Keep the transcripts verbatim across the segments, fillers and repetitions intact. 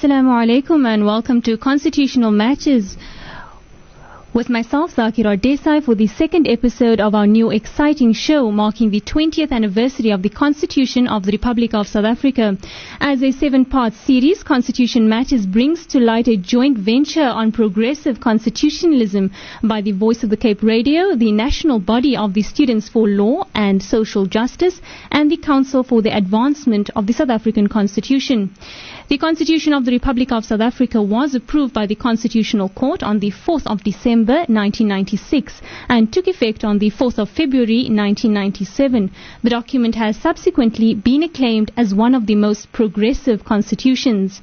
Assalamu alaikum and welcome to Constitutional Matters with myself, Zakira Desai, for the second episode of our new exciting show marking the twentieth anniversary of the Constitution of the Republic of South Africa. As a seven-part series, Constitution Matters brings to light a joint venture on progressive constitutionalism by the Voice of the Cape Radio, the national body of the Students for Law and Social Justice, and the Council for the Advancement of the South African Constitution. The Constitution of the Republic of South Africa was approved by the Constitutional Court on the fourth of December nineteen ninety-six and took effect on the fourth of February nineteen ninety-seven. The document has subsequently been acclaimed as one of the most progressive constitutions.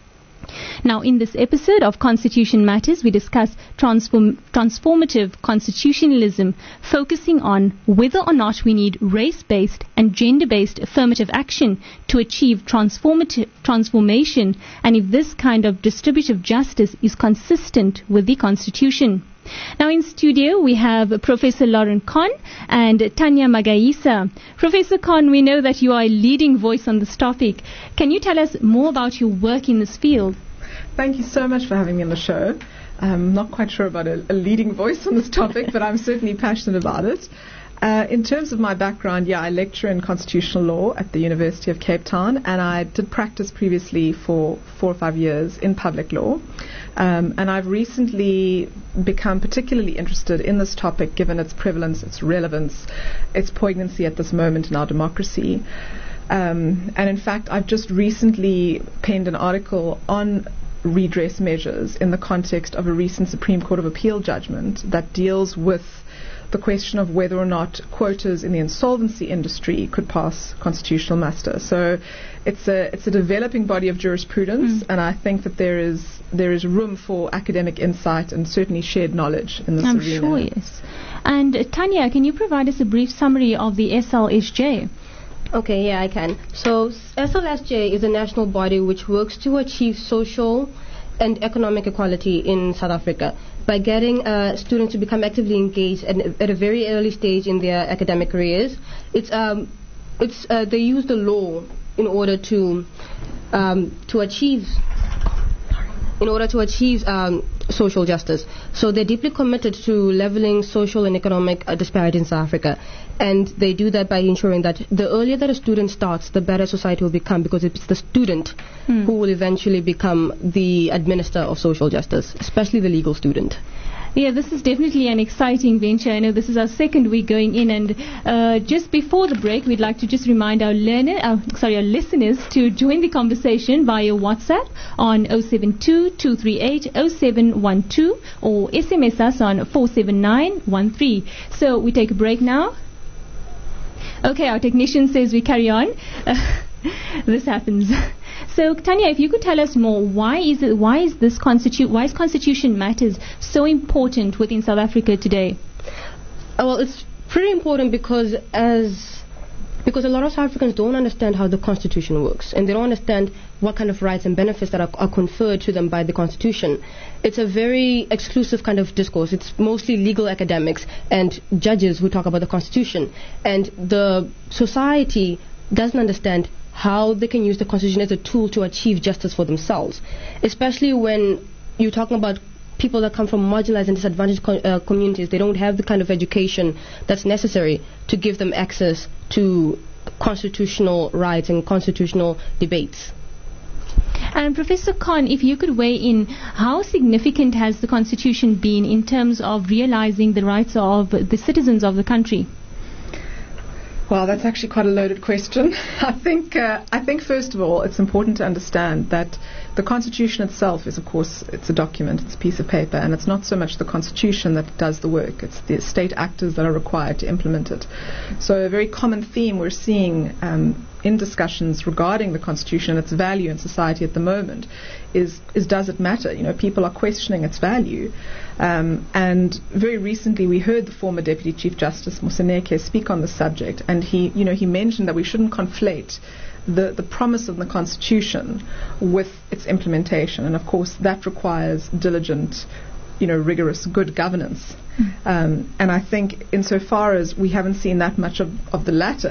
Now, in this episode of Constitution Matters, we discuss transform, transformative constitutionalism, focusing on whether or not we need race-based and gender-based affirmative action to achieve transformative transformation, and if this kind of distributive justice is consistent with the Constitution. Now in studio we have Professor Lauren Kahn and Tanya Magaisa. Professor Kahn, we know that you are a leading voice on this topic. Can you tell us more about your work in this field? Thank you so much for having me on the show. I'm not quite sure about a, a leading voice on this topic, but I'm certainly passionate about it. Uh, in terms of my background, yeah, I lecture in constitutional law at the University of Cape Town, and I did practice previously for four or five years in public law. Um, and I've recently become particularly interested in this topic given its prevalence, its relevance, its poignancy at this moment in our democracy. Um, and in fact, I've just recently penned an article on redress measures in the context of a recent Supreme Court of Appeal judgment that deals with the question of whether or not quotas in the insolvency industry could pass constitutional muster. So it's a it's a developing body of jurisprudence, mm. and I think that there is there is room for academic insight and certainly shared knowledge in this I'm arena. sure, yes. And uh, Tanya, can you provide us a brief summary of the S L S J? Okay, yeah, I can. So S L S J is a national body which works to achieve social and economic equality in South Africa by getting uh, students to become actively engaged at, at a very early stage in their academic careers. It's um, it's uh, they use the law in order to um, to achieve in order to achieve um, social justice. So they're deeply committed to leveling social and economic uh, disparity in South Africa. And they do that by ensuring that the earlier that a student starts, the better society will become, because it's the student hmm. who will eventually become the administrator of social justice, especially the legal student. Yeah, this is definitely an exciting venture. I know this is our second week going in, and uh, just before the break, we'd like to just remind our learner, uh, sorry, our listeners to join the conversation via WhatsApp on zero seven two, two three eight, zero seven one two or S M S us on four seven nine one three. So we take a break now. Okay, our technician says we carry on. Uh, this happens. So, Tanya, if you could tell us more, why is it, why is this constitu- why is Constitution Matters so important within South Africa today? Uh, well, it's pretty important because as because a lot of South Africans don't understand how the Constitution works, and they don't understand what kind of rights and benefits that are, are conferred to them by the Constitution. It's a very exclusive kind of discourse. It's mostly legal academics and judges who talk about the Constitution, and the society doesn't understand how they can use the Constitution as a tool to achieve justice for themselves, especially when you're talking about people that come from marginalized and disadvantaged co- uh, communities. They don't have the kind of education that's necessary to give them access to constitutional rights and constitutional debates. And Professor Kahn, if you could weigh in, how significant has the Constitution been in terms of realizing the rights of the citizens of the country? Well, that's actually quite a loaded question. I think, uh, I think first of all, it's important to understand that the Constitution itself is, of course, it's a document, it's a piece of paper, and it's not so much the Constitution that does the work, it's the state actors that are required to implement it. So a very common theme we're seeing um, in discussions regarding the Constitution and its value in society at the moment is, is does it matter? You know, people are questioning its value. Um, and very recently we heard the former Deputy Chief Justice Moseneke speak on the subject, and he, you know, he mentioned that we shouldn't conflate the, the promise of the Constitution with its implementation, and of course that requires diligent, you know, rigorous, good governance. Mm. Um, and I think insofar as we haven't seen that much of, of the latter,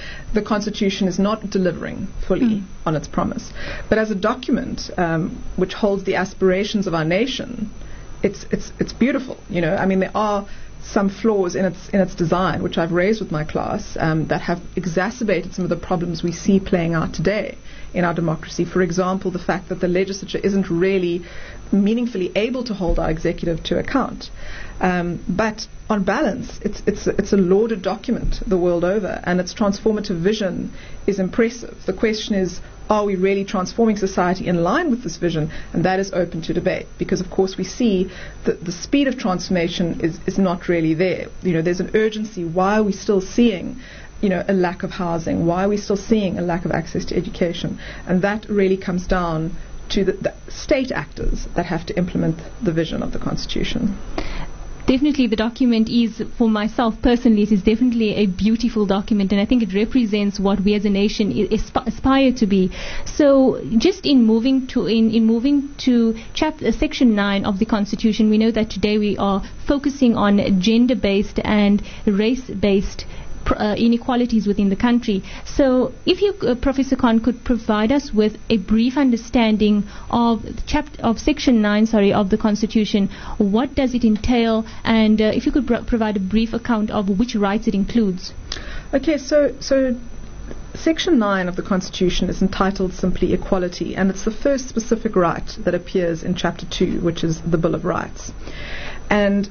the Constitution is not delivering fully mm. on its promise. But as a document um, which holds the aspirations of our nation, it's it's it's beautiful. You know, I mean, there are some flaws in its in its design, which I've raised with my class, um, that have exacerbated some of the problems we see playing out today in our democracy. For example, the fact that the legislature isn't really meaningfully able to hold our executive to account. Um, but on balance, it's it's it's a lauded document the world over, and its transformative vision is impressive. The question is, are we really transforming society in line with this vision? And that is open to debate, because of course we see that the speed of transformation is, is not really there. You know, there's an urgency. Why are we still seeing, you know, a lack of housing? Why are we still seeing a lack of access to education? And that really comes down to the, the state actors that have to implement the vision of the Constitution. Definitely, the document is, for myself personally, it is definitely a beautiful document, and I think it represents what we as a nation I- asp- aspire to be. So, just in moving to in, in moving to chapter uh, section nine of the Constitution, we know that today we are focusing on gender-based and race-based Uh, inequalities within the country. So if you, uh, Professor Khan, could provide us with a brief understanding of chapter of section nine, sorry, of the Constitution, what does it entail, and uh, if you could br- provide a brief account of which rights it includes. Okay, so so section nine of the Constitution is entitled simply Equality, and it's the first specific right that appears in chapter two, which is the Bill of Rights. And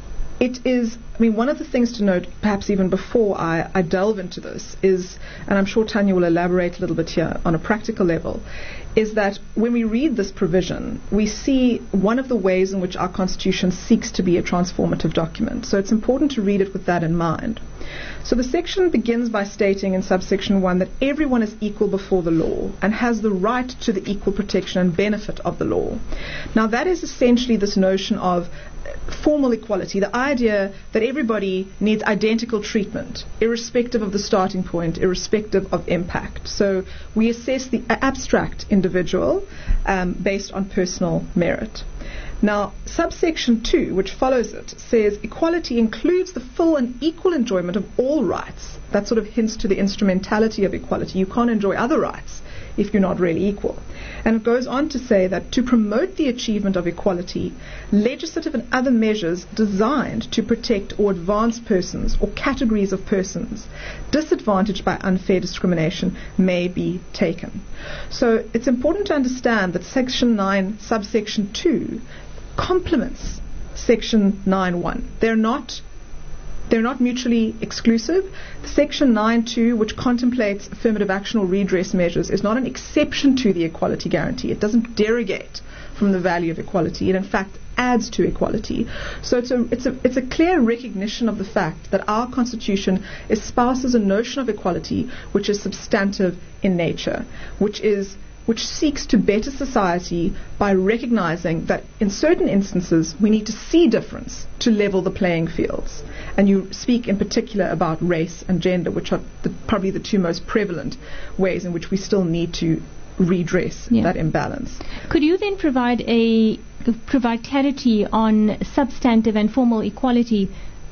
it is, I mean, one of the things to note, perhaps even before I, I delve into this, is, and I'm sure Tanya will elaborate a little bit here on a practical level, is that when we read this provision, we see one of the ways in which our Constitution seeks to be a transformative document. So it's important to read it with that in mind. So the section begins by stating in subsection one that everyone is equal before the law and has the right to the equal protection and benefit of the law. Now that is essentially this notion of formal equality, the idea that everybody needs identical treatment, irrespective of the starting point, irrespective of impact. So we assess the abstract individual um, based on personal merit. Now, subsection two, which follows it, says equality includes the full and equal enjoyment of all rights. That sort of hints to the instrumentality of equality. You can't enjoy other rights if you're not really equal. And it goes on to say that to promote the achievement of equality, legislative and other measures designed to protect or advance persons or categories of persons disadvantaged by unfair discrimination may be taken. So it's important to understand that section nine, subsection two, complements section nine one. They're not They're not mutually exclusive. Section nine two, which contemplates affirmative action or redress measures, is not an exception to the equality guarantee. It doesn't derogate from the value of equality. It, in fact, adds to equality. So it's a, it's a, it's a clear recognition of the fact that our Constitution espouses a notion of equality which is substantive in nature, which is which seeks to better society by recognizing that in certain instances we need to see difference to level the playing fields. And you speak in particular about race and gender, which are the, probably the two most prevalent ways in which we still need to redress yeah. that imbalance. Could you then provide a provide clarity on substantive and formal equality?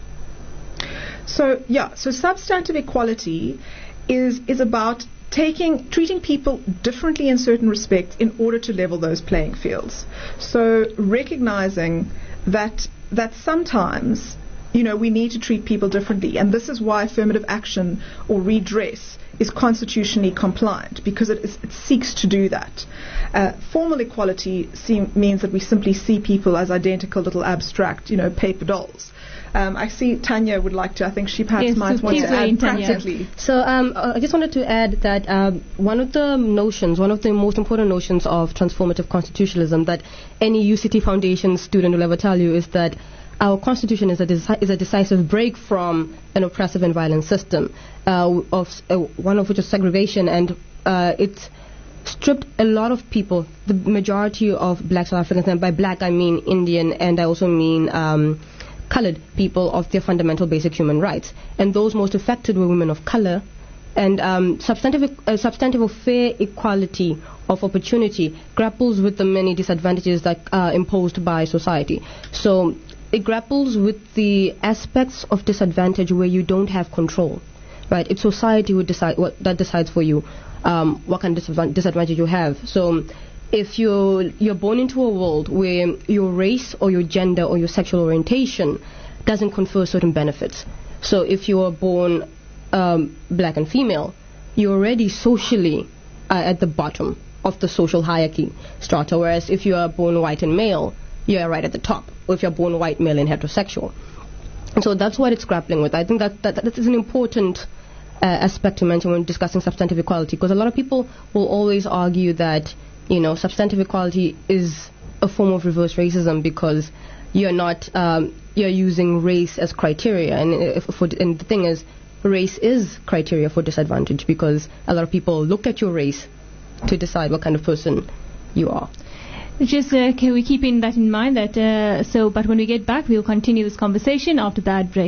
So yeah, so substantive equality is is about taking treating people differently in certain respects in order to level those playing fields. So recognizing that that sometimes, you know, we need to treat people differently, and this is why affirmative action or redress is constitutionally compliant, because it, is, it seeks to do that. Uh, formal equality seem, means that we simply see people as identical little abstract, you know, paper dolls. Um, I see Tanya would like to, I think she perhaps yes, might so want to add Tanya. practically. So um, uh, I just wanted to add that um, one of the notions, one of the most important notions of transformative constitutionalism that any U C T Foundation student will ever tell you is that our Constitution is a, deci- is a decisive break from an oppressive and violent system, uh, of uh, one of which is segregation, and uh, it stripped a lot of people, the majority of black South Africans, and by black I mean Indian, and I also mean um, colored people, of their fundamental basic human rights. And those most affected were women of color. And um, substantive, uh, substantive or fair equality of opportunity grapples with the many disadvantages that are imposed by society. So it grapples with the aspects of disadvantage where you don't have control. right? It's society who decide what that decides for you, um, what kind of disadvan- disadvantage you have. So if you're, you're born into a world where your race or your gender or your sexual orientation doesn't confer certain benefits. So if you are born um, black and female, you're already socially uh, at the bottom of the social hierarchy strata, whereas if you are born white and male, you're right at the top, or if you're born white, male, and heterosexual. And so that's what it's grappling with. I think that that, that is an important uh, aspect to mention when discussing substantive equality, because a lot of people will always argue that, you know, substantive equality is a form of reverse racism because you're not, um, you're using race as criteria. And, if, for, and the thing is, race is criteria for disadvantage because a lot of people look at your race to decide what kind of person you are. Just uh, can we keep in that in mind that uh, so but when we get back we'll continue this conversation after that break.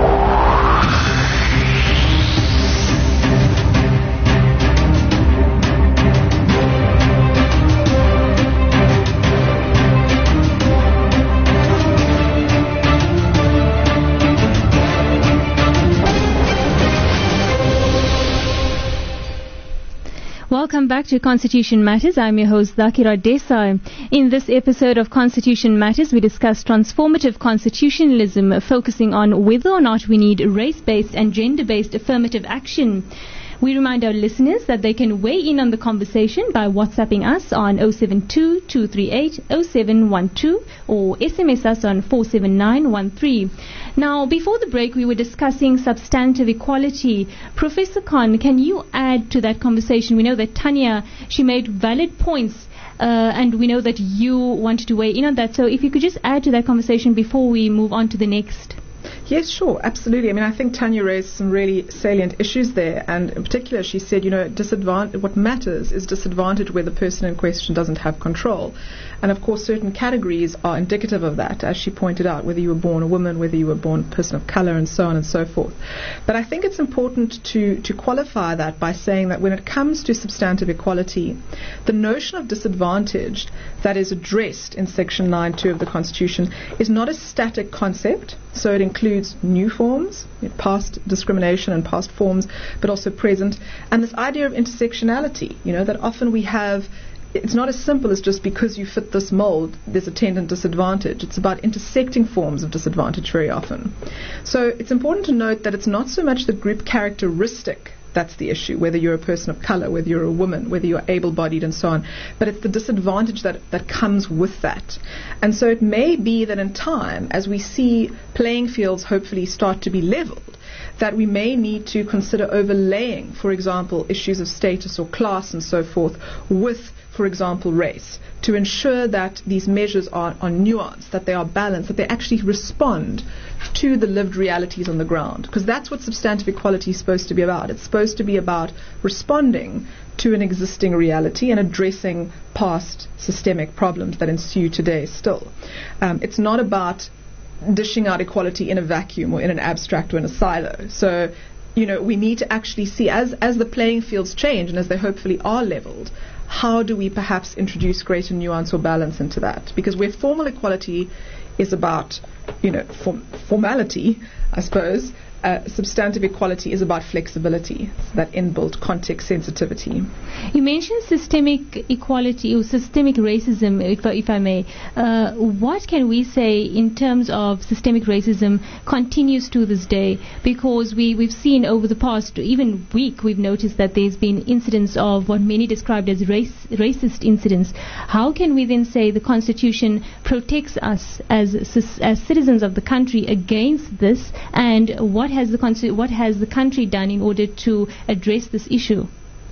Welcome back to Constitution Matters. I'm your host, Zakira Desai. In this episode of Constitution Matters, we discuss transformative constitutionalism, focusing on whether or not we need race-based and gender-based affirmative action. We remind our listeners that they can weigh in on the conversation by WhatsApping us on zero seven two, two three eight, zero seven one two or S M S us on four seven nine one three. Now, before the break, we were discussing substantive equality. Professor Khan, can you add to that conversation? We know that Tanya, she made valid points, uh, and we know that you wanted to weigh in on that. So if you could just add to that conversation before we move on to the next. Yes, sure, absolutely. I mean, I think Tanya raised some really salient issues there, and in particular, she said, you know, disadvantage, what matters is disadvantage where the person in question doesn't have control. And of course, certain categories are indicative of that, as she pointed out, whether you were born a woman, whether you were born a person of color, and so on and so forth. But I think it's important to, to qualify that by saying that when it comes to substantive equality, the notion of disadvantage that is addressed in Section nine two of the Constitution is not a static concept. So it includes new forms, past discrimination and past forms, but also present. And this idea of intersectionality, you know, that often we have, it's not as simple as just because you fit this mold, there's attendant disadvantage. It's about intersecting forms of disadvantage very often. So it's important to note that it's not so much the group characteristic that's the issue, whether you're a person of color, whether you're a woman, whether you're able-bodied and so on, but it's the disadvantage that, that comes with that. And so it may be that in time, as we see playing fields hopefully start to be leveled, that we may need to consider overlaying, for example, issues of status or class and so forth with, for example, race, to ensure that these measures are, are nuanced, that they are balanced, that they actually respond to the lived realities on the ground. Because that's what substantive equality is supposed to be about. It's supposed to be about responding to an existing reality and addressing past systemic problems that ensue today still. Um, it's not about dishing out equality in a vacuum or in an abstract or in a silo. So, you know, we need to actually see, as, as the playing fields change and as they hopefully are leveled, how do we perhaps introduce greater nuance or balance into that? Because where formal equality is about, you know, form, formality, I suppose, uh, substantive equality is about flexibility, so that inbuilt context sensitivity. You mentioned systemic equality or systemic racism, if, if I may. Uh, what can we say in terms of systemic racism continues to this day? Because we, we've seen over the past even week, we've noticed that there's been incidents of what many described as race, racist incidents. How can we then say the Constitution protects us as, as citizens of the country against this, and what has the what has the country done in order to address this issue?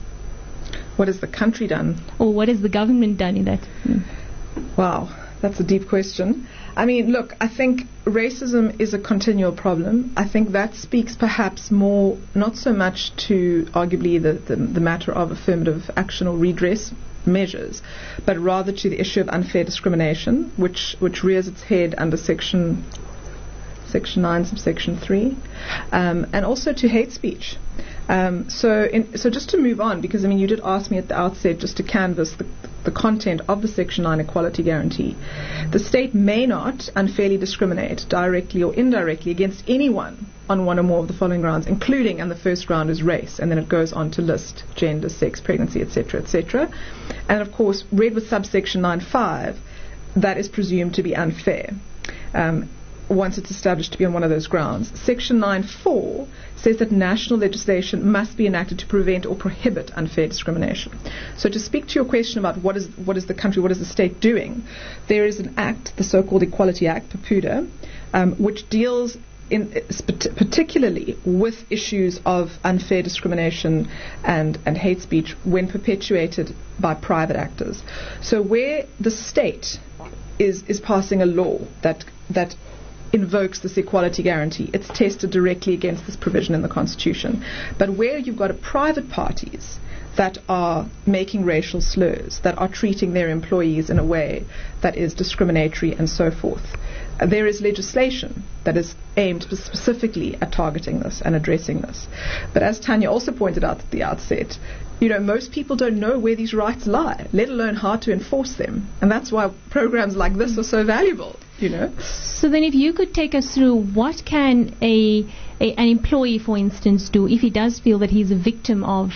What has the country done? Or what has the government done in that? Mm. Wow, that's a deep question. I mean, look, I think racism is a continual problem. I think that speaks perhaps more, not so much to arguably the, the, the matter of affirmative action or redress measures, but rather to the issue of unfair discrimination, which, which rears its head under Section Section nine, subsection three, um, and also to hate speech. Um, so, in, so just to move on, because I mean, you did ask me at the outset just to canvass the, the content of the Section nine Equality Guarantee. The state may not unfairly discriminate, directly or indirectly, against anyone on one or more of the following grounds, including, and the first ground is race, and then it goes on to list gender, sex, pregnancy, et cetera, et cetera. And of course, read with subsection nine point five, that is presumed to be unfair. Um, once it's established to be on one of those grounds. Section nine point four says that national legislation must be enacted to prevent or prohibit unfair discrimination. So to speak to your question about what is what is the country, what is the state doing, there is an act, the so-called Equality Act, PAPUDA, um, which deals in, particularly with issues of unfair discrimination and, and hate speech when perpetuated by private actors. So where the state is, is passing a law that that invokes this equality guarantee, it's tested directly against this provision in the Constitution. But where you've got a private parties that are making racial slurs, that are treating their employees in a way that is discriminatory and so forth, uh, there is legislation that is aimed specifically at targeting this and addressing this. But as Tanya also pointed out at the outset, you know, most people don't know where these rights lie, let alone how to enforce them. And that's why programs like this are so valuable, you know. So then if you could take us through what can a, a an employee, for instance, do if he does feel that he's a victim of...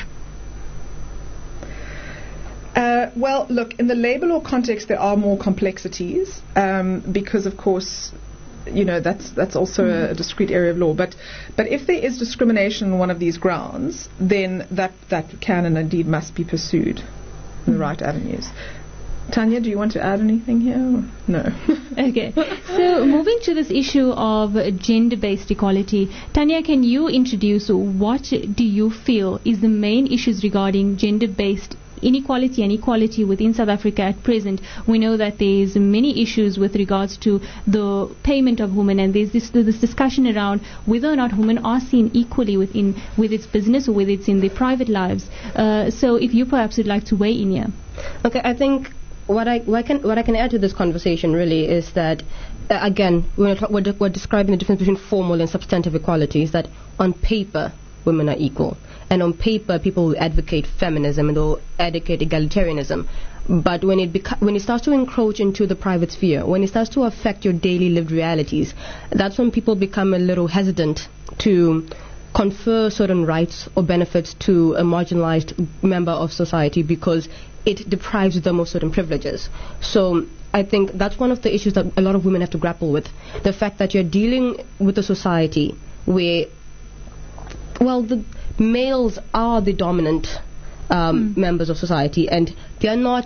Uh, well, look, in the labor law context, there are more complexities um, because, of course, you know, that's that's also mm. a, a discrete area of law. But but if there is discrimination on one of these grounds, then that, that can and indeed must be pursued in the right avenues. Tanya, do you want to add anything here? Or no. Okay. So moving to this issue of gender-based equality, Tanya, can you introduce what do you feel is the main issues regarding gender-based inequality and equality within South Africa at present? We know that there's many issues with regards to the payment of women, and there's this, this discussion around whether or not women are seen equally within with its business or whether it's in their private lives. Uh, so if you perhaps would like to weigh in here. Okay, I think what I what I can what I can add to this conversation really is that uh, again we're, t- we're, we're describing the difference between formal and substantive equality. Is that on paper women are equal, and on paper people will advocate feminism and they'll advocate egalitarianism. But when it beca- when it starts to encroach into the private sphere, when it starts to affect your daily lived realities, that's when people become a little hesitant to confer certain rights or benefits to a marginalized member of society because it deprives them of certain privileges. So I think that's one of the issues that a lot of women have to grapple with. The fact that you're dealing with a society where, well, the males are the dominant um, mm. members of society, and they're not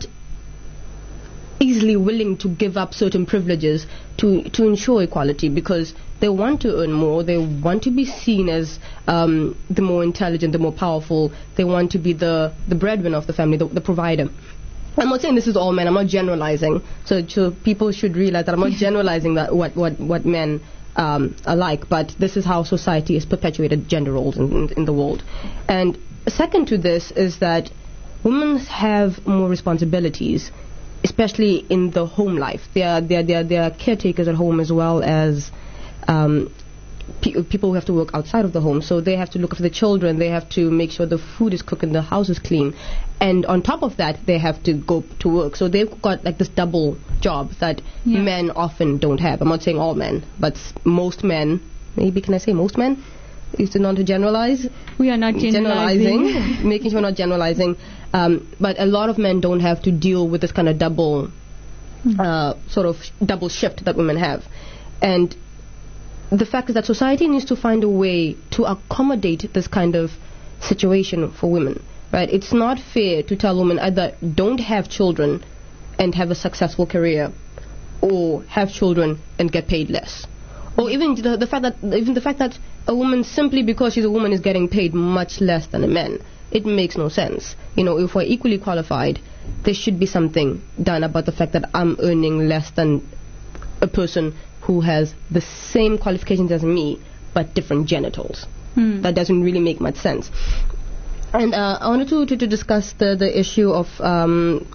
easily willing to give up certain privileges to, to ensure equality because they want to earn more, they want to be seen as um, the more intelligent, the more powerful, they want to be the, the breadwinner of the family, the, the provider. I'm not saying this is all men, I'm not generalizing, so, so people should realize that I'm not generalizing that what, what, what men um, are like, but this is how society has perpetuated gender roles in, in, in the world. And second to this is that women have more responsibilities, especially in the home life. They are, they are, they are, they are caretakers at home as well as um, pe- people who have to work outside of the home. So they have to look after the children, they have to make sure the food is cooked and the house is clean. And on top of that, they have to go to work. So they've got like this double job that yeah. men often don't have. I'm not saying all men, but s- most men, maybe can I say most men? Used to not to generalize. We are not generalizing. generalizing making sure we're not generalizing. Um, but a lot of men don't have to deal with this kind of double, mm. uh, sort of double shift that women have. And the fact is that society needs to find a way to accommodate this kind of situation for women. Right? It's not fair to tell women either don't have children and have a successful career, or have children and get paid less. Or even the, the fact that even the fact that a woman, simply because she's a woman, is getting paid much less than a man. It makes no sense. You know, if we're equally qualified, there should be something done about the fact that I'm earning less than a person who has the same qualifications as me, but different genitals. Hmm. That doesn't really make much sense. And uh, I wanted to, to, to discuss the, the issue of, um,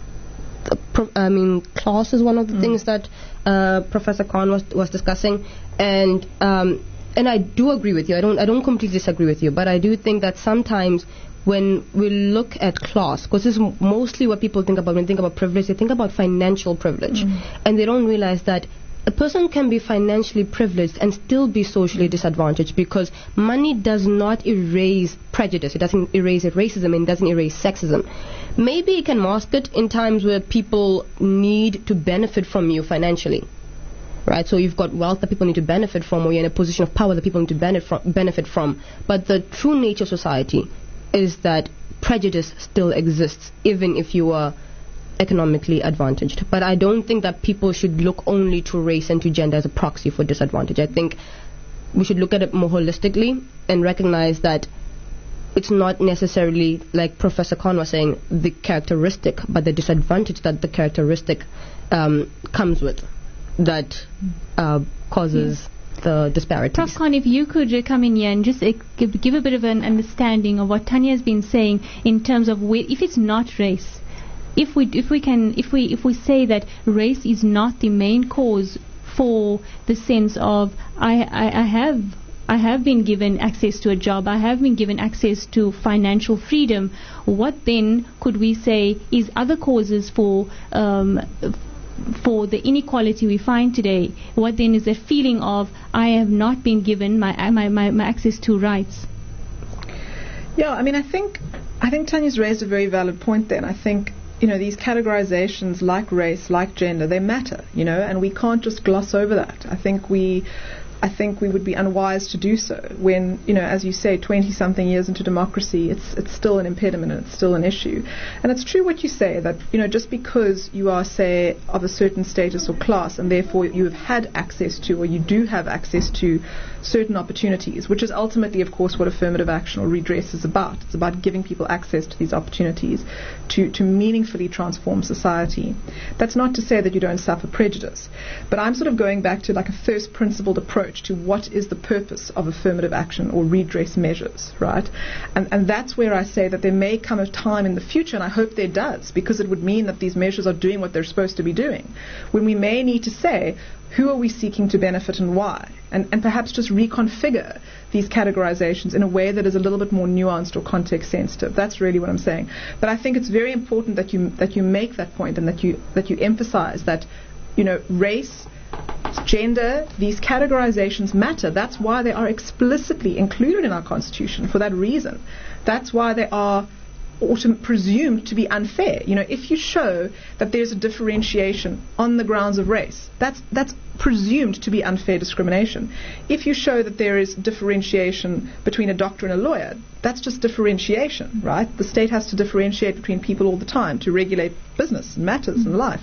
pro- I mean, class is one of the mm. things that uh, Professor Khan was was discussing. And um, and I do agree with you. I don't I don't completely disagree with you, but I do think that sometimes when we look at class, because this is m- mostly what people think about when they think about privilege, they think about financial privilege, mm. and they don't realize that a person can be financially privileged and still be socially disadvantaged, because money does not erase prejudice. It doesn't erase racism, and it doesn't erase sexism. Maybe it can mask it in times where people need to benefit from you financially. Right, so you've got wealth that people need to benefit from, or you're in a position of power that people need to benefit from, benefit from. But the true nature of society is that prejudice still exists, even if you are economically advantaged. But I don't think that people should look only to race and to gender as a proxy for disadvantage. I think we should look at it more holistically and recognize that it's not necessarily, like Professor Khan was saying, the characteristic, but the disadvantage that the characteristic um, comes with that uh, causes yeah. the disparities. Professor Khan, if you could uh, come in here and just uh, give, give a bit of an understanding of what Tanya has been saying in terms of where, if it's not race, if we if we can if we if we say that race is not the main cause for the sense of I I, I have I have been given access to a job, I have been given access to financial freedom, what then could we say is other causes for um, for the inequality we find today? What then is the feeling of I have not been given my my, my, my access to rights? Yeah, I mean, I think I think Tanya's raised a very valid point there, and I think, you know, these categorizations like race, like gender, they matter, you know, and we can't just gloss over that. I think we I think we would be unwise to do so when, you know, as you say, twenty-something years into democracy, it's it's still an impediment and it's still an issue. And it's true what you say, that, you know, just because you are, say, of a certain status or class, and therefore you have had access to, or you do have access to, certain opportunities, which is ultimately, of course, what affirmative action or redress is about. It's about giving people access to these opportunities to, to meaningfully transform society. That's not to say that you don't suffer prejudice, but I'm sort of going back to like a first principled approach to what is the purpose of affirmative action or redress measures, right? And and that's where I say that there may come a time in the future, and I hope there does, because it would mean that these measures are doing what they're supposed to be doing, when we may need to say, who are we seeking to benefit and why? And, and perhaps just reconfigure these categorizations in a way that is a little bit more nuanced or context sensitive. That's really what I'm saying. But I think it's very important that you that you make that point, and that you that you emphasize that, you know, race, gender, these categorizations matter. That's why they are explicitly included in our Constitution, for that reason. That's why they are autom- presumed to be unfair. You know, if you show that there's a differentiation on the grounds of race, that's that's presumed to be unfair discrimination. If you show that there is differentiation between a doctor and a lawyer, that's just differentiation, right? The state has to differentiate between people all the time to regulate business and matters mm-hmm. in life.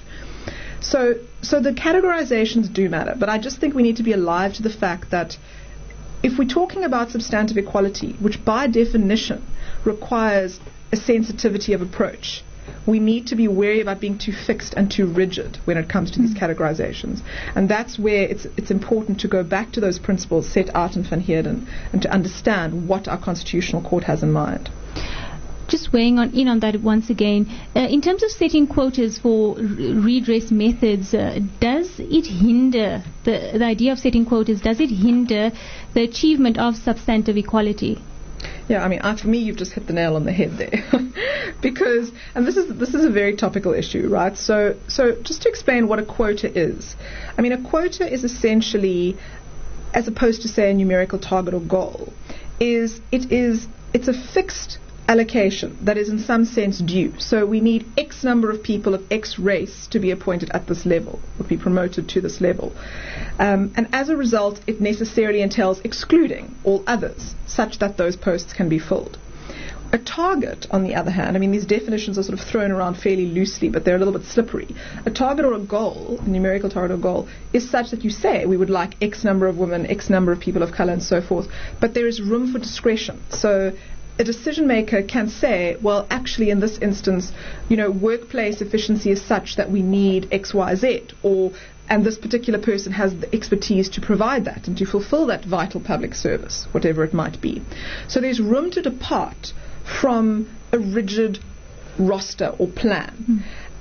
So, so the categorizations do matter, but I just think we need to be alive to the fact that if we're talking about substantive equality, which by definition requires a sensitivity of approach, we need to be wary about being too fixed and too rigid when it comes to these categorizations. And that's where it's it's important to go back to those principles set out in Van Heerden and to understand what our Constitutional Court has in mind. Just weighing on in on that once again, uh, in terms of setting quotas for r- redress methods, uh, does it hinder the, the idea of setting quotas? Does it hinder the achievement of substantive equality? Yeah, I mean, uh, for me, you've just hit the nail on the head there, because, and this is this is a very topical issue, right? So, so just to explain what a quota is, I mean, a quota is essentially, as opposed to say a numerical target or goal, is it is it's a fixed allocation that is in some sense due. So we need X number of people of X race to be appointed at this level, would be promoted to this level. Um, and as a result, it necessarily entails excluding all others, such that those posts can be filled. A target, on the other hand, I mean, these definitions are sort of thrown around fairly loosely, but they're a little bit slippery. A target or a goal, a numerical target or goal, is such that you say we would like X number of women, X number of people of color, and so forth, but there is room for discretion. So a decision maker can say, well, actually in this instance, you know, workplace efficiency is such that we need X, Y, Z, or and this particular person has the expertise to provide that and to fulfill that vital public service, whatever it might be. So there's room to depart from a rigid roster or plan. Mm.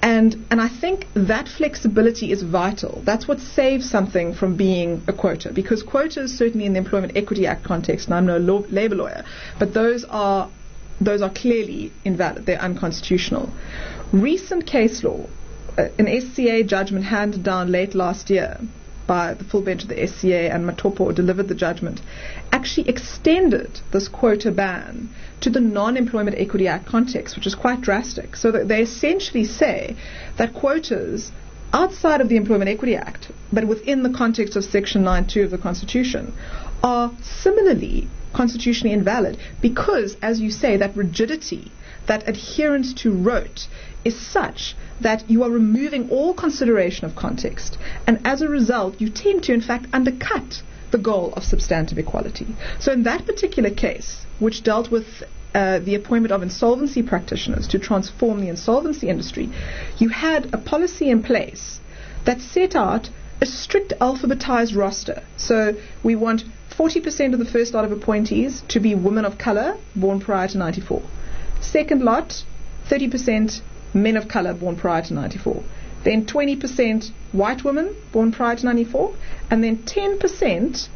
And and I think that flexibility is vital. That's what saves something from being a quota, because quotas, certainly in the Employment Equity Act context, and I'm no law, labour lawyer, but those are those are clearly invalid. They're unconstitutional. Recent case law, uh, an S C A judgment handed down late last year by the full bench of the S C A, and Matopo delivered the judgment, actually extended this quota ban to the Non-Employment Equity Act context, which is quite drastic. So that they essentially say that quotas outside of the Employment Equity Act, but within the context of Section nine point two of the Constitution, are similarly constitutionally invalid because, as you say, that rigidity, that adherence to rote is such that you are removing all consideration of context, and as a result you tend to in fact undercut the goal of substantive equality. So in that particular case, which dealt with uh, the appointment of insolvency practitioners to transform the insolvency industry, you had a policy in place that set out a strict alphabetized roster. So we want forty percent of the first lot of appointees to be women of color born prior to ninety-four. Second lot, thirty percent men of color born prior to ninety-four. Then twenty percent white women born prior to ninety-four. And then ten percent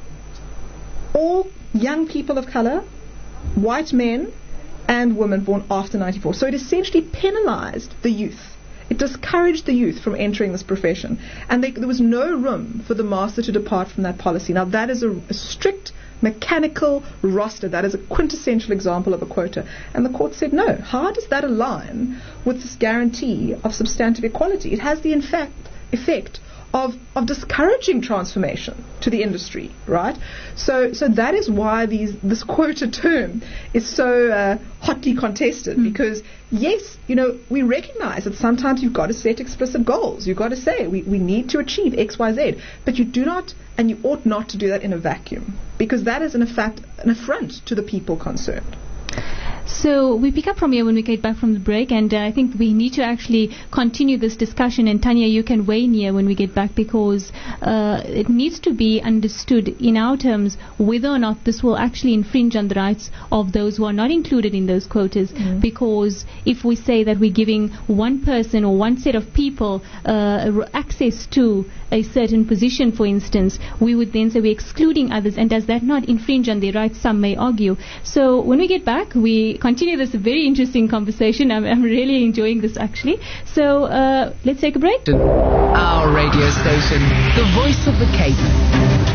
all young people of color, white men and women born after ninety-four. So it essentially penalized the youth. It discouraged the youth from entering this profession. And they, there was no room for the master to depart from that policy. Now that is a, a strict mechanical roster. That is a quintessential example of a quota. And the court said, no, how does that align with this guarantee of substantive equality? It has the in fact, effect of, of discouraging transformation to the industry, right? So so that is why these this quota term is so uh, hotly contested, mm. because, yes, you know, we recognize that sometimes you've got to set explicit goals. You've got to say, we, we need to achieve X, Y, Z. But you do not, and you ought not to do that in a vacuum, because that is, in fact, an affront to the people concerned. So we pick up from here when we get back from the break, and uh, I think we need to actually continue this discussion. And Tanya, you can weigh in here when we get back, because uh, it needs to be understood in our terms whether or not this will actually infringe on the rights of those who are not included in those quotas. Mm. Because if we say that we're giving one person or one set of people uh, access to a certain position, for instance, we would then say we're excluding others, and does that not infringe on their rights, some may argue. So when we get back, we continue this very interesting conversation. I'm, I'm really enjoying this, actually. So uh, let's take a break. Our radio station, the voice of the Cape.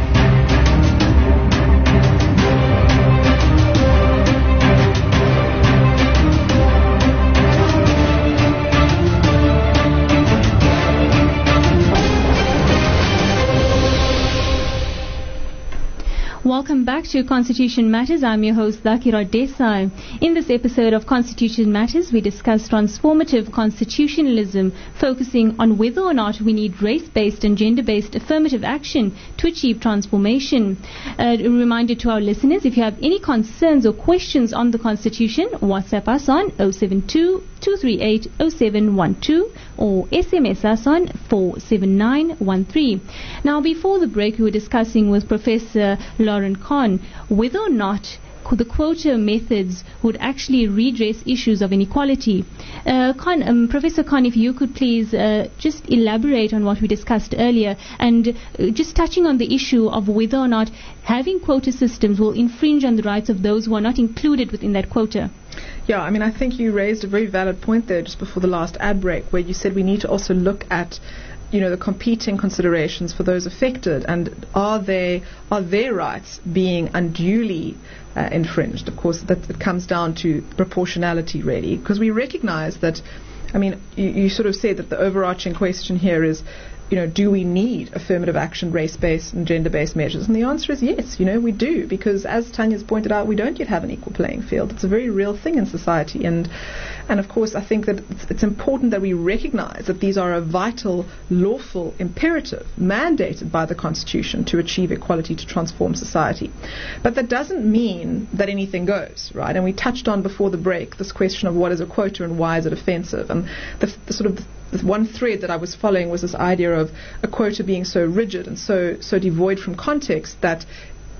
Welcome back to Constitution Matters. I'm your host, Dhakira Desai. In this episode of Constitution Matters, we discuss transformative constitutionalism, focusing on whether or not we need race-based and gender-based affirmative action to achieve transformation. Uh, a reminder to our listeners, if you have any concerns or questions on the Constitution, WhatsApp us on zero seven two, two three eight, zero seven one two or S M S us on four seven nine one three. Now, before the break, we were discussing with Professor Lauren Khan whether or not the quota methods would actually redress issues of inequality. Uh, Khan, um, Professor Khan, if you could please uh, just elaborate on what we discussed earlier, and uh, just touching on the issue of whether or not having quota systems will infringe on the rights of those who are not included within that quota. Yeah, I mean, I think you raised a very valid point there just before the last ad break, where you said we need to also look at, you know, the competing considerations for those affected, and are they are their rights being unduly uh, infringed? Of course, that it comes down to proportionality, really, because we recognize that. I mean, you, you sort of said that the overarching question here is, you know, do we need affirmative action, race-based and gender-based measures? And the answer is yes, you know, we do, because as Tanya's pointed out, we don't yet have an equal playing field. It's a very real thing in society, and and of course I think that it's, it's important that we recognize that these are a vital, lawful imperative mandated by the Constitution to achieve equality, to transform society. But that doesn't mean that anything goes, right? And we touched on before the break this question of what is a quota and why is it offensive, and the, the sort of the one thread that I was following was this idea of a quota being so rigid and so so devoid from context that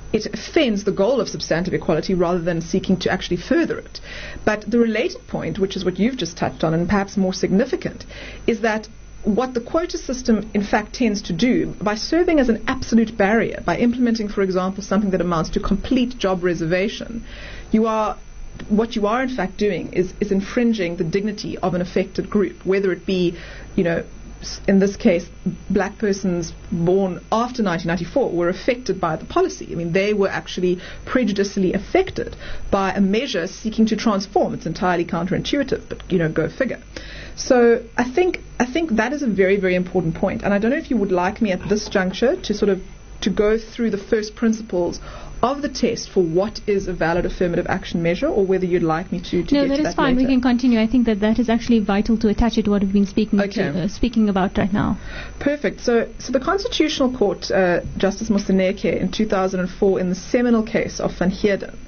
it offends the goal of substantive equality rather than seeking to actually further it. But the related point, which is what you've just touched on, and perhaps more significant, is that what the quota system in fact tends to do, by serving as an absolute barrier, by implementing, for example, something that amounts to complete job reservation, you are what you are in fact doing is, is infringing the dignity of an affected group, whether it be, you know, in this case, black persons born after nineteen ninety-four were affected by the policy. I mean, they were actually prejudicially affected by a measure seeking to transform. It's entirely counterintuitive, but, you know, go figure. So I think I think that is a very, very important point. And I don't know if you would like me at this juncture to sort of to go through the first principles of the test for what is a valid affirmative action measure, or whether you'd like me to, to no, get that to is that fine. later. We can continue. I think that that is actually vital to attach it to what we've been speaking Okay. to, uh, speaking about right now. Perfect. So, so the Constitutional Court, uh, Justice Moseneke, in two thousand four, in the seminal case of Van Heerden,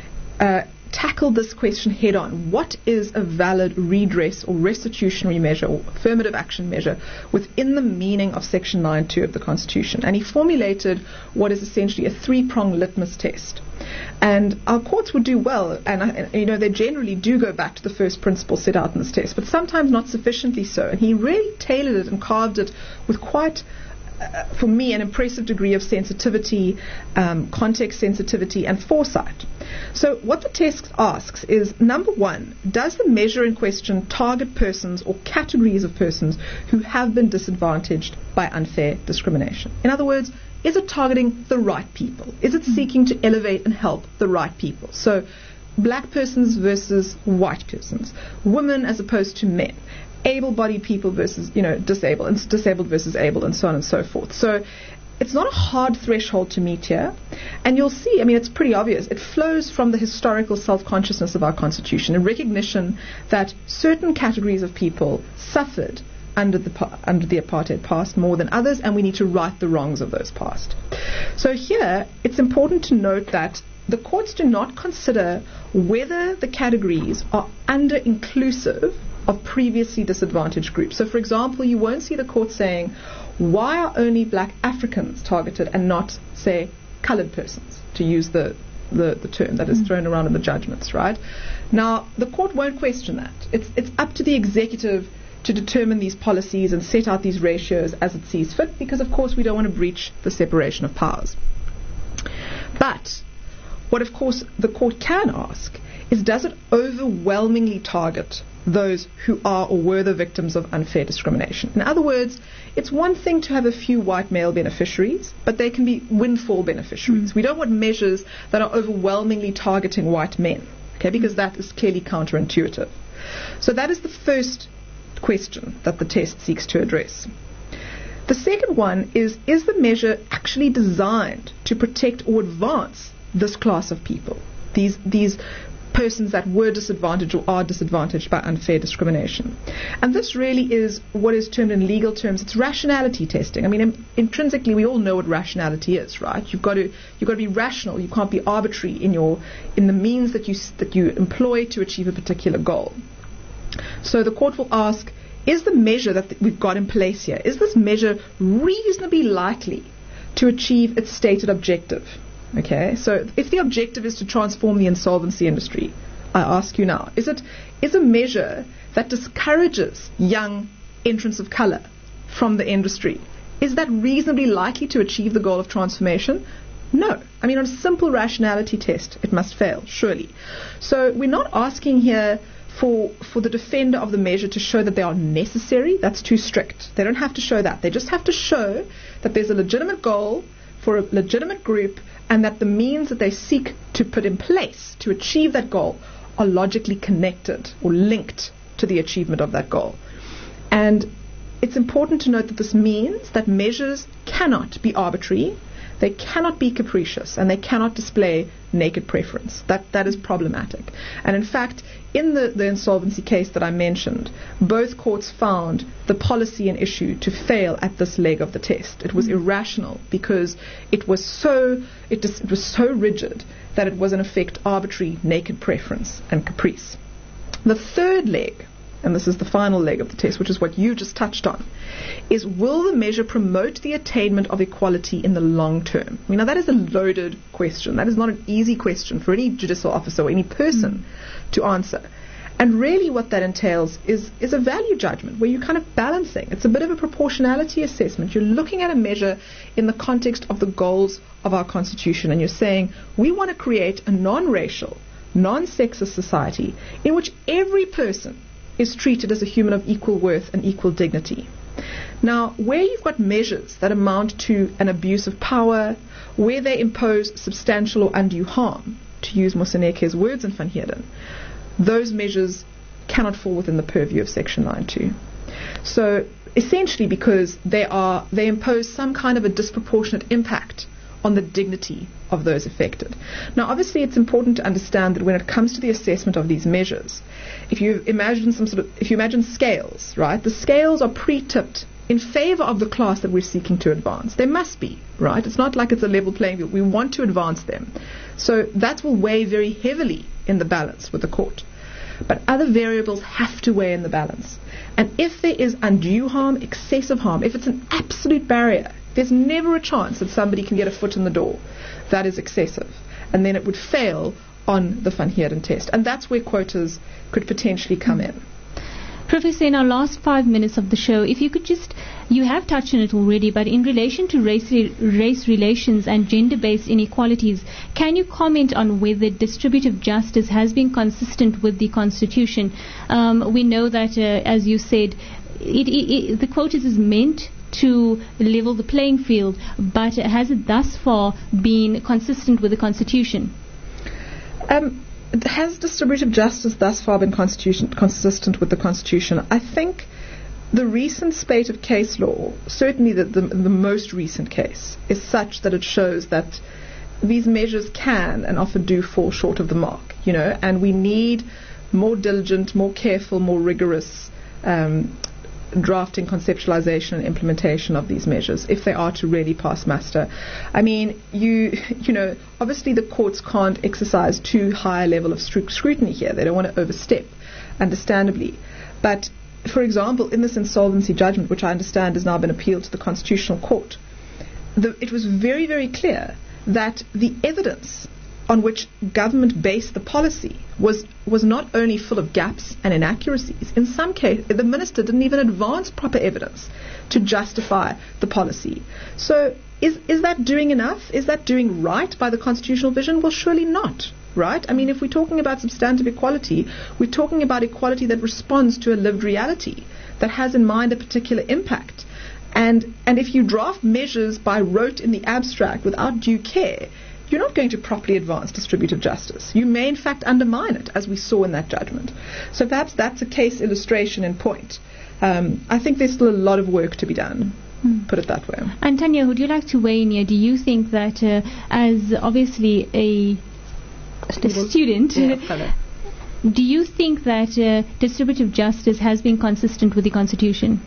uh, tackled this question head on. What is a valid redress or restitutionary measure or affirmative action measure within the meaning of Section nine two of the Constitution? And he formulated what is essentially a three-pronged litmus test. And our courts would do well, and, uh, you know, they generally do go back to the first principle set out in this test, but sometimes not sufficiently so. And he really tailored it and carved it with quite Uh, for me, an impressive degree of sensitivity, um, context sensitivity, and foresight. So what the test asks is, number one, does the measure in question target persons or categories of persons who have been disadvantaged by unfair discrimination? In other words, is it targeting the right people? Is it seeking to elevate and help the right people? So black persons versus white persons, women as opposed to men, able-bodied people versus, you know, disabled, and disabled versus able, and so on and so forth. So it's not a hard threshold to meet here. And you'll see, I mean, it's pretty obvious. It flows from the historical self-consciousness of our Constitution, a recognition that certain categories of people suffered under the pa- under the apartheid past more than others, and we need to right the wrongs of those past. So here, it's important to note that the courts do not consider whether the categories are under-inclusive of previously disadvantaged groups. So, for example, you won't see the court saying, why are only black Africans targeted and not, say, colored persons, to use the, the, the term that is thrown around in the judgments, right? Now, the court won't question that. It's, it's up to the executive to determine these policies and set out these ratios as it sees fit, because, of course, we don't want to breach the separation of powers. But what, of course, the court can ask is, does it overwhelmingly target those who are or were the victims of unfair discrimination? In other words, it's one thing to have a few white male beneficiaries, but they can be windfall beneficiaries. Mm. We don't want measures that are overwhelmingly targeting white men, okay, because that is clearly counterintuitive. So that is the first question that the test seeks to address. The second one is, is the measure actually designed to protect or advance this class of people, these these persons that were disadvantaged or are disadvantaged by unfair discrimination? And this really is what is termed in legal terms, it's rationality testing. I mean, in, intrinsically, we all know what rationality is, right? You've got to you've got to be rational. You can't be arbitrary in your in the means that you that you employ to achieve a particular goal. So the court will ask, is the measure that th- we've got in place here, is this measure reasonably likely to achieve its stated objective? Okay, so if the objective is to transform the insolvency industry, I ask you now, is it is a measure that discourages young entrants of color from the industry, is that reasonably likely to achieve the goal of transformation? No. I mean, on a simple rationality test, it must fail, surely. So we're not asking here for for the defender of the measure to show that they are necessary. That's too strict. They don't have to show that. They just have to show that there's a legitimate goal for a legitimate group, and that the means that they seek to put in place to achieve that goal are logically connected or linked to the achievement of that goal. And it's important to note that this means that measures cannot be arbitrary, they cannot be capricious, and they cannot display naked preference. That that is problematic. And in fact, in the, the insolvency case that I mentioned, both courts found the policy and issue to fail at this leg of the test. It was irrational because it was so it, dis, it was so rigid that it was in effect arbitrary, naked preference and caprice. The third leg and this is the final leg of the test, which is what you just touched on, is will the measure promote the attainment of equality in the long term? I mean, now that is a loaded question. That is not an easy question for any judicial officer or any person mm. to answer. And really what that entails is, is a value judgment where you're kind of balancing. It's a bit of a proportionality assessment. You're looking at a measure in the context of the goals of our Constitution, and you're saying we want to create a non-racial, non-sexist society in which every person is treated as a human of equal worth and equal dignity. Now, where you've got measures that amount to an abuse of power, where they impose substantial or undue harm, to use Moseneke's words in Van Heerden, those measures cannot fall within the purview of Section nine two. So, essentially because they are they impose some kind of a disproportionate impact on the dignity of those affected. Now, obviously, it's important to understand that when it comes to the assessment of these measures, if you imagine some sort of, if you imagine scales, right, the scales are pre-tipped in favor of the class that we're seeking to advance. They must be, right? It's not like it's a level playing field. We want to advance them. So that will weigh very heavily in the balance with the court. But other variables have to weigh in the balance. And if there is undue harm, excessive harm, if it's an absolute barrier, there's never a chance that somebody can get a foot in the door. That is excessive. And then it would fail on the Van Heerden test. And that's where quotas could potentially come in. Professor, in our last five minutes of the show, if you could just, you have touched on it already, but in relation to race, re- race relations and gender-based inequalities, can you comment on whether distributive justice has been consistent with the Constitution? Um, we know that, uh, as you said, it, it, it, the quotas is meant to level the playing field, but has it thus far been consistent with the Constitution? Um, has distributive justice thus far been constitution, consistent with the Constitution? I think the recent spate of case law, certainly the, the, the most recent case, is such that it shows that these measures can and often do fall short of the mark, you know, and we need more diligent, more careful, more rigorous um, drafting, conceptualization and implementation of these measures if they are to really pass muster. I mean, you you know, obviously the courts can't exercise too high a level of stru- scrutiny here. They don't want to overstep, understandably. But, for example, in this insolvency judgment, which I understand has now been appealed to the Constitutional Court, the, it was very, very clear that the evidence on which government based the policy was was not only full of gaps and inaccuracies. In some cases, the minister didn't even advance proper evidence to justify the policy. So is is that doing enough? Is that doing right by the constitutional vision? Well, surely not, right? I mean, if we're talking about substantive equality, we're talking about equality that responds to a lived reality, that has in mind a particular impact. And and if you draft measures by rote in the abstract without due care, you're not going to properly advance distributive justice. You may, in fact, undermine it, as we saw in that judgment. So perhaps that's a case illustration in point. Um, I think there's still a lot of work to be done, mm. put it that way. And Tanya, would you like to weigh in here? Do you think that, uh, as obviously a, a student, student yeah, do you think that uh, distributive justice has been consistent with the Constitution?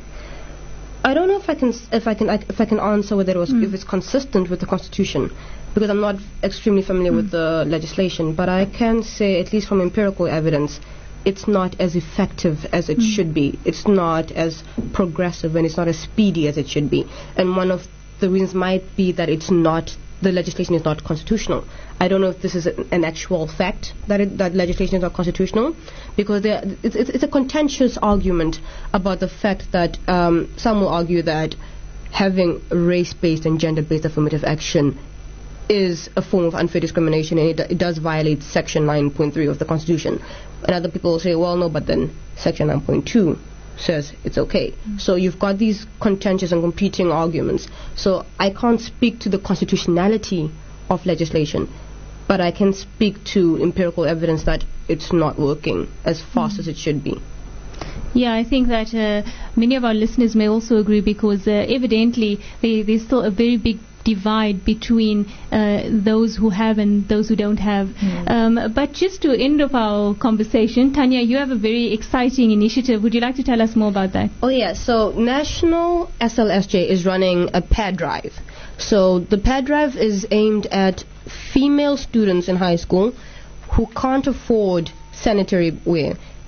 I don't know if I can if I can if I can answer whether it was mm. if it's consistent with the Constitution, because I'm not extremely familiar mm. with the legislation. But I can say, at least from empirical evidence, it's not as effective as it mm. should be. It's not as progressive and it's not as speedy as it should be. And one of the reasons might be that it's not the legislation is not constitutional. I don't know if this is a, an actual fact that it, that legislation is not constitutional, because there, it's, it's, it's a contentious argument about the fact that um, some will argue that having race-based and gender-based affirmative action is a form of unfair discrimination, and it, it does violate Section nine point three of the Constitution. And other people will say, well, no, but then Section nine point two says it's okay. Mm. So you've got these contentious and competing arguments. So I can't speak to the constitutionality of legislation, but I can speak to empirical evidence that it's not working as fast mm. as it should be. Yeah, I think that uh, many of our listeners may also agree, because uh, evidently they, there's still a very big divide between uh, those who have and those who don't have. Mm. Um, but just to end of our conversation, Tanya, you have a very exciting initiative. Would you like to tell us more about that? Oh, yeah. So National S L S J is running a pad drive. So the pad drive is aimed at female students in high school who can't afford sanitary wear.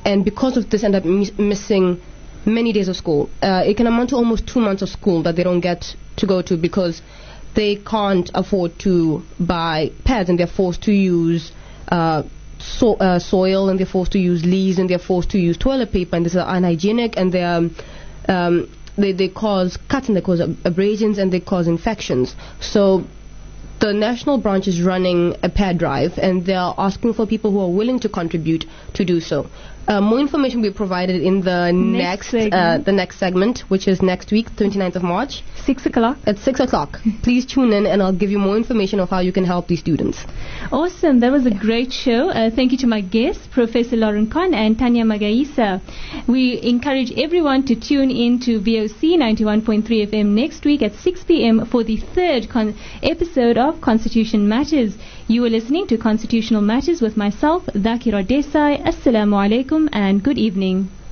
and because of this end up mis- missing many days of school. Uh, it can amount to almost two months of school that they don't get to go to because they can't afford to buy pads, and they're forced to use uh, so, uh, soil, and they're forced to use leaves, and they're forced to use toilet paper, and this is unhygienic, and they're um, um, they, they cause cuts, and they cause ab- abrasions, and they cause infections. So the national branch is running a pad drive, and they are asking for people who are willing to contribute to do so. Uh, more information will be provided in the next, next uh, the next segment, which is next week, twenty-ninth of March. Six o'clock. At six o'clock. Please tune in, and I'll give you more information of how you can help these students. Awesome. That was a great show. Uh, thank you to my guests, Professor Lauren Khan and Tanya Magaisa. We encourage everyone to tune in to V O C ninety-one point three F M next week at six p.m. for the third con- episode of Constitution Matters. You are listening to Constitutional Matters with myself, Dhakira Desai. Assalamu alaikum and good evening.